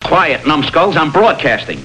Quiet, numbskulls, I'm broadcasting.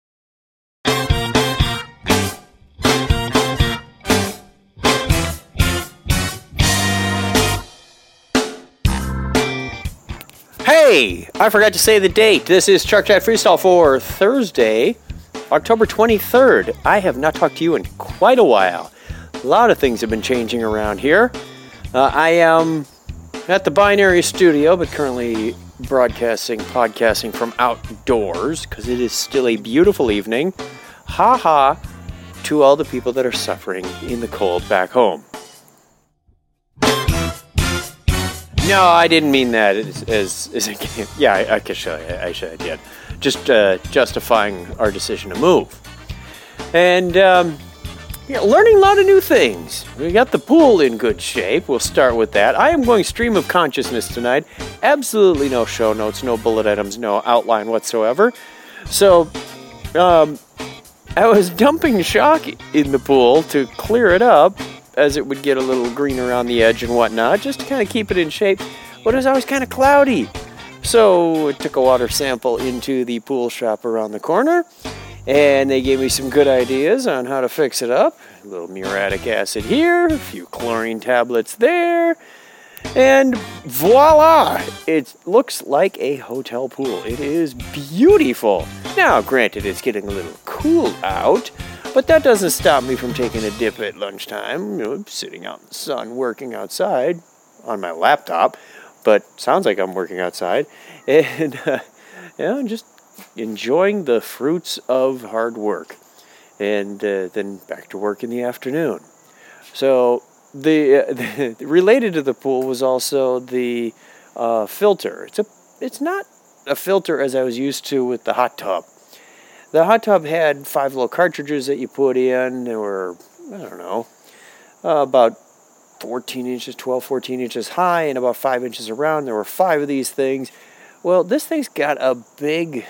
Hey, I forgot to say the date. This is Truck Chat Freestyle for Thursday, October 23rd. I have not talked to you in quite a while. A lot of things have been changing around here. I am at the Binary Studio, but currently podcasting from outdoors because it is still a beautiful evening. Ha ha to all the people that are suffering in the cold back home. No, I didn't mean that as a game. Yeah, I did. Just justifying our decision to move. And learning a lot of new things. We got the pool in good shape. We'll start with that. I am going stream of consciousness tonight. Absolutely no show notes, no bullet items, no outline whatsoever. So, I was dumping shock in the pool to clear it up as it would get a little green around the edge and whatnot, just to kind of keep it in shape. But it was always kind of cloudy. So I took a water sample into the pool shop around the corner, and they gave me some good ideas on how to fix it up. A little muriatic acid here, a few chlorine tablets there, and voila! It looks like a hotel pool. It is beautiful. Now, granted, it's getting a little cool out, but that doesn't stop me from taking a dip at lunchtime, sitting out in the sun, working outside on my laptop, but sounds like I'm working outside, and just enjoying the fruits of hard work, and then back to work in the afternoon. So the related to the pool was also the filter. It's not a filter as I was used to with the hot tub. The hot tub had 5 little cartridges that you put in. They were, about 14 inches high and about 5 inches around. There were 5 of these things. Well, this thing's got a big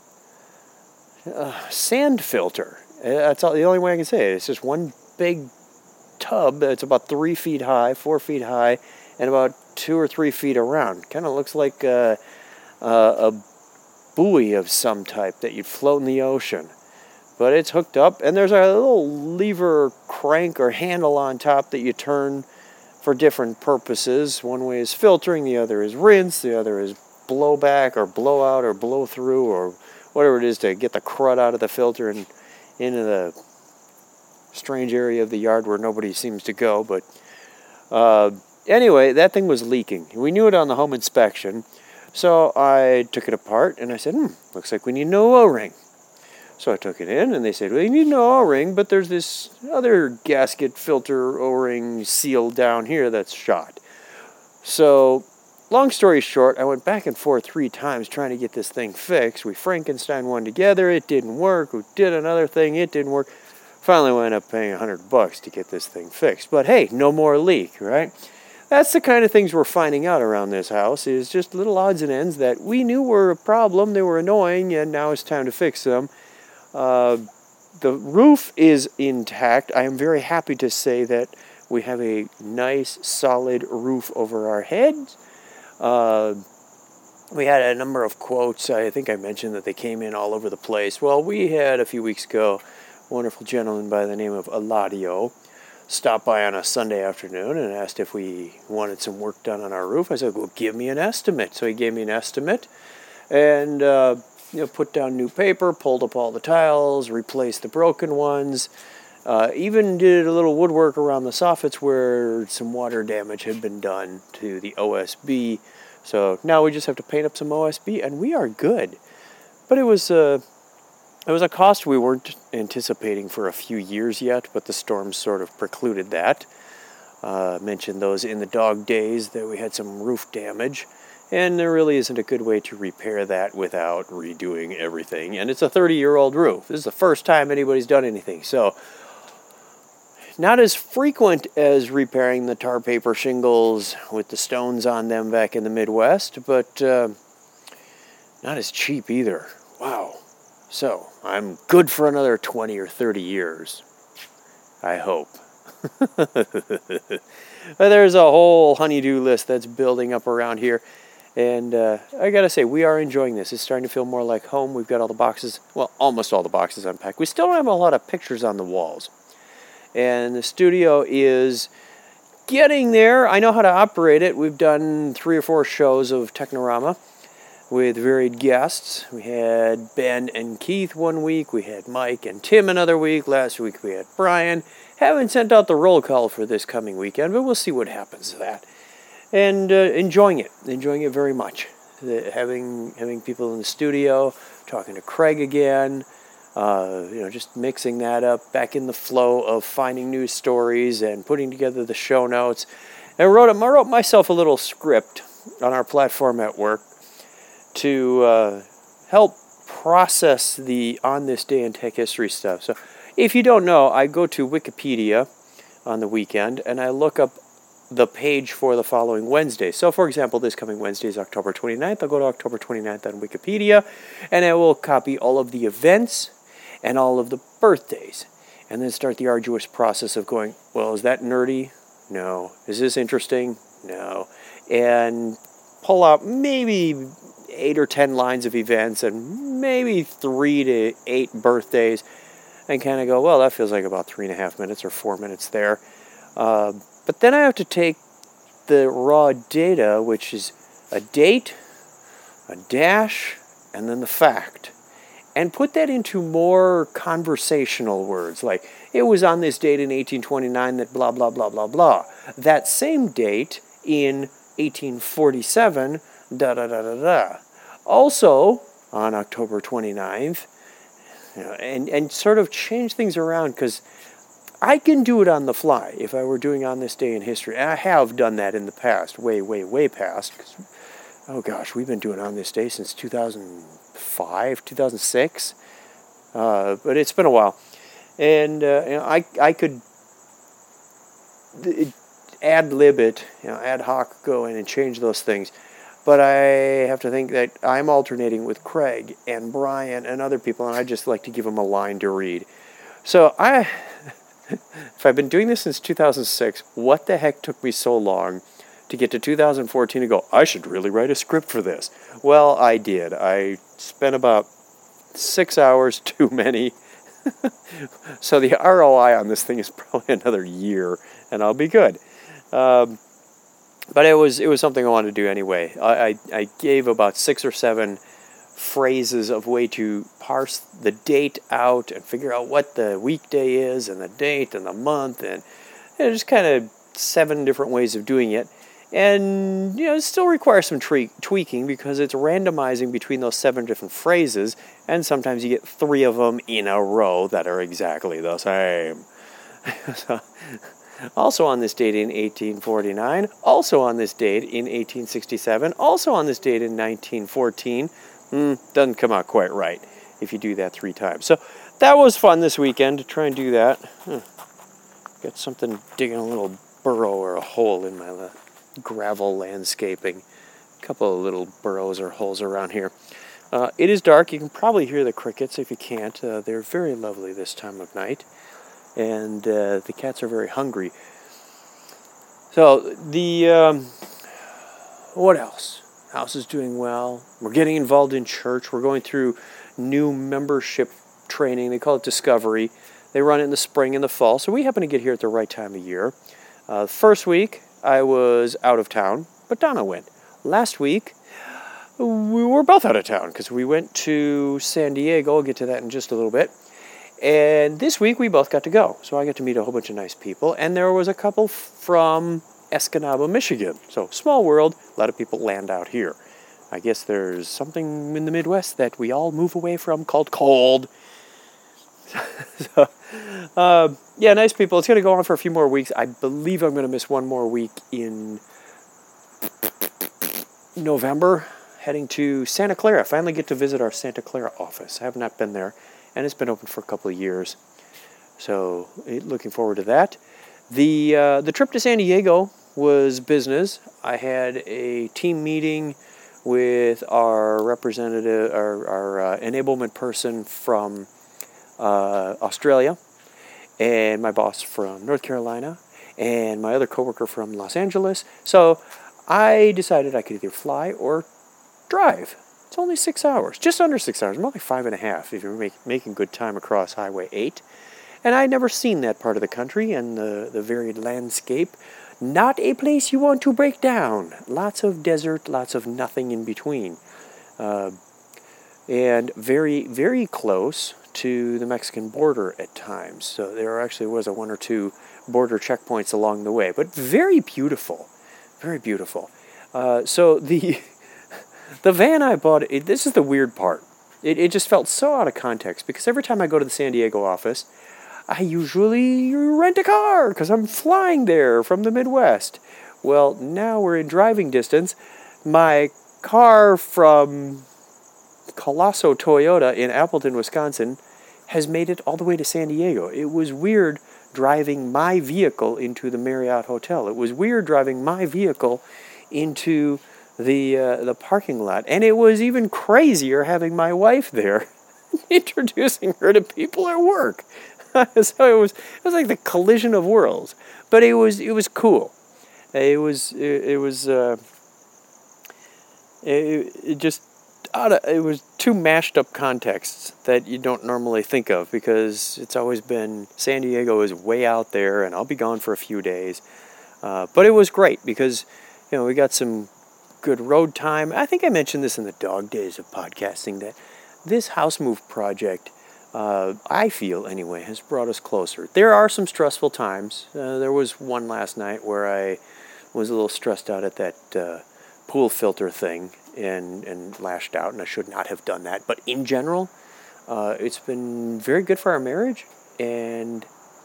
sand filter. That's the only way I can say it. It's just one big tub that's about 3 feet high, 4 feet high, and about 2 or 3 feet around. Kind of looks like a buoy of some type that you'd float in the ocean. But it's hooked up, and there's a little lever crank or handle on top that you turn for different purposes. One way is filtering, the other is rinse, the other is blow back or blow out or blow through or whatever it is to get the crud out of the filter and into the strange area of the yard where nobody seems to go. But anyway, that thing was leaking. We knew it on the home inspection. So I took it apart and I said, looks like we need a new O-ring. So I took it in and they said, well, you need an O-ring, but there's this other gasket filter O-ring seal down here that's shot. So long story short, I went back and forth 3 times trying to get this thing fixed. We Frankenstein one together. It didn't work. We did another thing. It didn't work. Finally wound up paying $100 to get this thing fixed. But hey, no more leak, right? That's the kind of things we're finding out around this house, is just little odds and ends that we knew were a problem, they were annoying, and now it's time to fix them. The roof is intact. I am very happy to say that we have a nice, solid roof over our heads. We had a number of quotes. I think I mentioned that they came in all over the place. Well, we had a few weeks ago a wonderful gentleman by the name of Eladio stopped by on a Sunday afternoon and asked if we wanted some work done on our roof. I said, well, give me an estimate. So he gave me an estimate and put down new paper, pulled up all the tiles, replaced the broken ones, even did a little woodwork around the soffits where some water damage had been done to the OSB. So now we just have to paint up some OSB and we are good. But it was a cost we weren't anticipating for a few years yet, but the storm sort of precluded that. Mentioned those in the dog days that we had some roof damage, and there really isn't a good way to repair that without redoing everything. And it's a 30-year-old roof. This is the first time anybody's done anything, so not as frequent as repairing the tar paper shingles with the stones on them back in the Midwest, but not as cheap either. Wow. So, I'm good for another 20 or 30 years. I hope. There's a whole honey-do list that's building up around here. And I got to say, we are enjoying this. It's starting to feel more like home. We've got all the boxes, well, almost all the boxes unpacked. We still don't have a lot of pictures on the walls. And the studio is getting there. I know how to operate it. We've done 3 or 4 shows of Technorama with varied guests. We had Ben and Keith one week. We had Mike and Tim another week. Last week we had Brian. Haven't sent out the roll call for this coming weekend, but we'll see what happens to that. And enjoying it very much. Having people in the studio, talking to Craig again, just mixing that up, back in the flow of finding news stories and putting together the show notes. And I wrote myself a little script on our platform at work to help process the On This Day in Tech History stuff. So if you don't know, I go to Wikipedia on the weekend and I look up the page for the following Wednesday. So, for example, this coming Wednesday is October 29th. I'll go to October 29th on Wikipedia, and I will copy all of the events and all of the birthdays, and then start the arduous process of going, well, is that nerdy? No. Is this interesting? No. And pull out maybe 8 or 10 lines of events and maybe 3 to 8 birthdays, and kind of go, well, that feels like about 3.5 minutes or 4 minutes there. But then I have to take the raw data, which is a date, a dash, and then the fact, and put that into more conversational words, like, it was on this date in 1829 that blah, blah, blah, blah, blah. That same date in 1847, da, da, da, da, da. Also, on October 29th, and sort of change things around, because I can do it on the fly if I were doing On This Day in History. And I have done that in the past, way, way, way past. Oh gosh, we've been doing On This Day since 2005, 2006. But it's been a while. And I could ad-lib it, ad hoc go in and change those things. But I have to think that I'm alternating with Craig and Brian and other people, and I just like to give them a line to read. So if I've been doing this since 2006, what the heck took me so long to get to 2014 and go, I should really write a script for this? Well, I did. I spent about 6 hours too many. So the ROI on this thing is probably another year, and I'll be good. But it was something I wanted to do anyway. I gave about 6 or 7 phrases of way to parse the date out and figure out what the weekday is and the date and the month, and just kind of 7 different ways of doing it. And it still requires some tweaking because it's randomizing between those 7 different phrases, and sometimes you get 3 of them in a row that are exactly the same. So, also on this date in 1849, also on this date in 1867, also on this date in 1914. Doesn't come out quite right if you do that 3 times. So that was fun this weekend to try and do that. Got something digging a little burrow or a hole in my gravel landscaping. A couple of little burrows or holes around here. It is dark. You can probably hear the crickets if you can't. They're very lovely this time of night. And the cats are very hungry. So what else? House is doing well. We're getting involved in church. We're going through new membership training. They call it Discovery. They run it in the spring and the fall, so we happen to get here at the right time of year. First week, I was out of town, but Donna went. Last week, we were both out of town because we went to San Diego. I'll get to that in just a little bit. And this week, we both got to go. So I got to meet a whole bunch of nice people, and there was a couple from Escanaba, Michigan. So, small world, a lot of people land out here. I guess there's something in the Midwest that we all move away from called cold. So, nice people. It's going to go on for a few more weeks. I believe I'm going to miss one more week in November, heading to Santa Clara. Finally get to visit our Santa Clara office. I have not been there, and it's been open for a couple of years. So, looking forward to that. The trip to San Diego was business. I had a team meeting with our representative, our enablement person from Australia, and my boss from North Carolina, and my other coworker from Los Angeles. So I decided I could either fly or drive. It's only 6 hours, just under 6 hours, more like 5.5 if you're making good time across Highway 8. And I'd never seen that part of the country and the varied landscape. Not a place you want to break down. Lots of desert, lots of nothing in between. And very, very close to the Mexican border at times. So there actually was a 1 or 2 border checkpoints along the way. But very beautiful. Very beautiful. So the van I bought, this is the weird part. It just felt so out of context because every time I go to the San Diego office, I usually rent a car because I'm flying there from the Midwest. Well, now we're in driving distance. My car from Colosso Toyota in Appleton, Wisconsin, has made it all the way to San Diego. It was weird driving my vehicle into the Marriott Hotel. It was weird driving my vehicle into the parking lot. And it was even crazier having my wife there, introducing her to people at work. So it was like the collision of worlds, but it was cool. It was two mashed up contexts that you don't normally think of because it's always been San Diego is way out there and I'll be gone for a few days, but it was great because we got some good road time. I think I mentioned this in the dog days of podcasting that this house move project, I feel anyway, has brought us closer. There are some stressful times. There was one last night where I was a little stressed out at that pool filter thing and lashed out, and I should not have done that. But in general, it's been very good for our marriage, and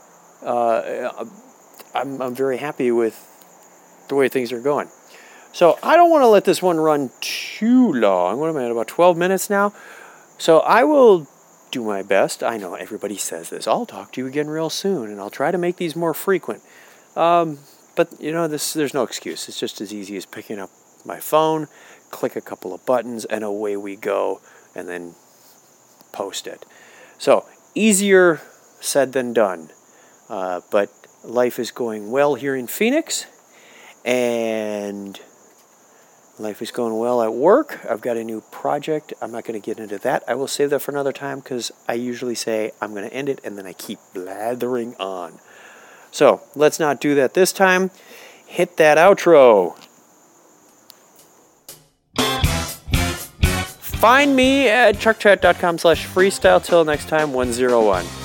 I'm very happy with the way things are going. So I don't want to let this one run too long. What am I at, about 12 minutes now? So I will do my best. I know everybody says this. I'll talk to you again real soon, and I'll try to make these more frequent. But, there's no excuse. It's just as easy as picking up my phone, click a couple of buttons, and away we go, and then post it. So, easier said than done. But life is going well here in Phoenix, and life is going well at work. I've got a new project. I'm not going to get into that. I will save that for another time because I usually say I'm going to end it and then I keep blathering on. So let's not do that this time. Hit that outro. Find me at chuckchat.com/freestyle. Till next time, 101.